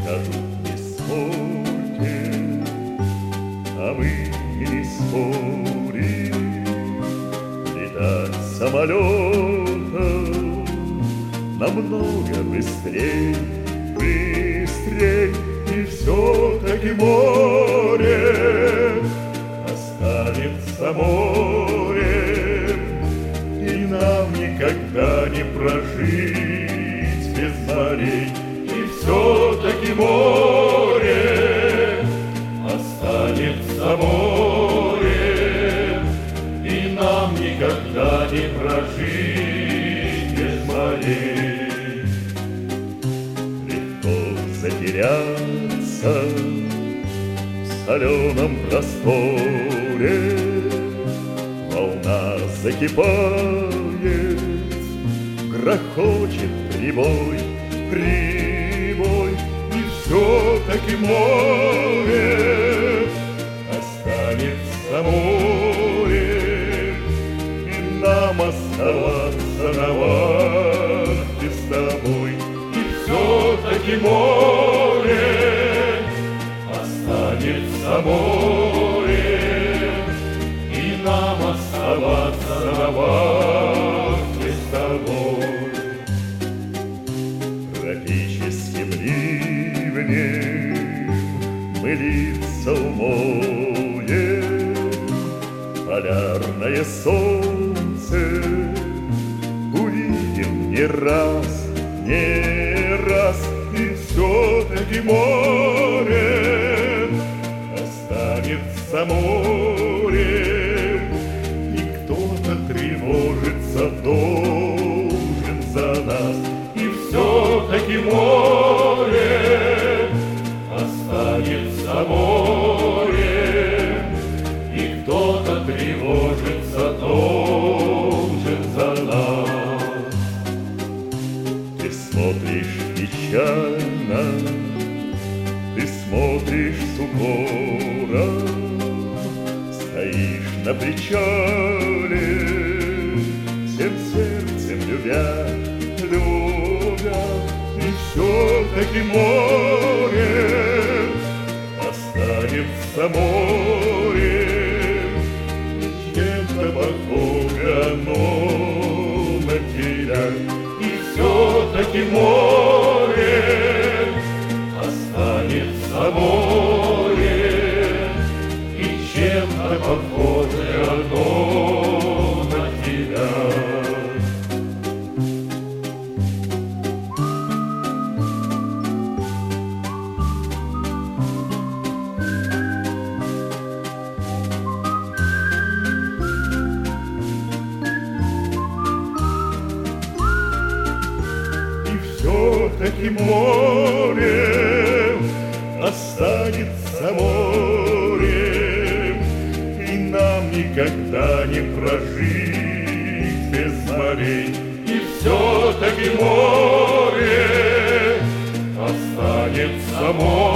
скажут: не спорьте, а мы не спорим. Летать самолетом намного быстрей, быстрей, и все-таки море останется морем, и нам никогда не прожить без морей. И все-таки море останется морем, и нам никогда не прожить без морей. Легко затеряться в соленом просторе, волна закипает, грохочет прибой, прибой, и все-таки море останется морем, и нам оставаться на вахте с тобой. И все-таки море останется морем, и нам оставаться на вахте с тобой. Тропическим ливнем мы лица умоем, полярное солнце увидим не раз, не раз, и все-таки море останется морем, и кто-то тревожится должен за нас. И все-таки море останется морем, и кто-то тревожится должен за нас. Ты смотришь печально, ты смотришь с укором, стоишь на причале, всем сердцем любя, любя. И все-таки море останется морем, чем-то похоже оно на тебя. И все-таки море останется морем, и чем-то похоже оно на тебя. Все-таки море останется морем, и нам никогда не прожить без морей. И все-таки море останется морем,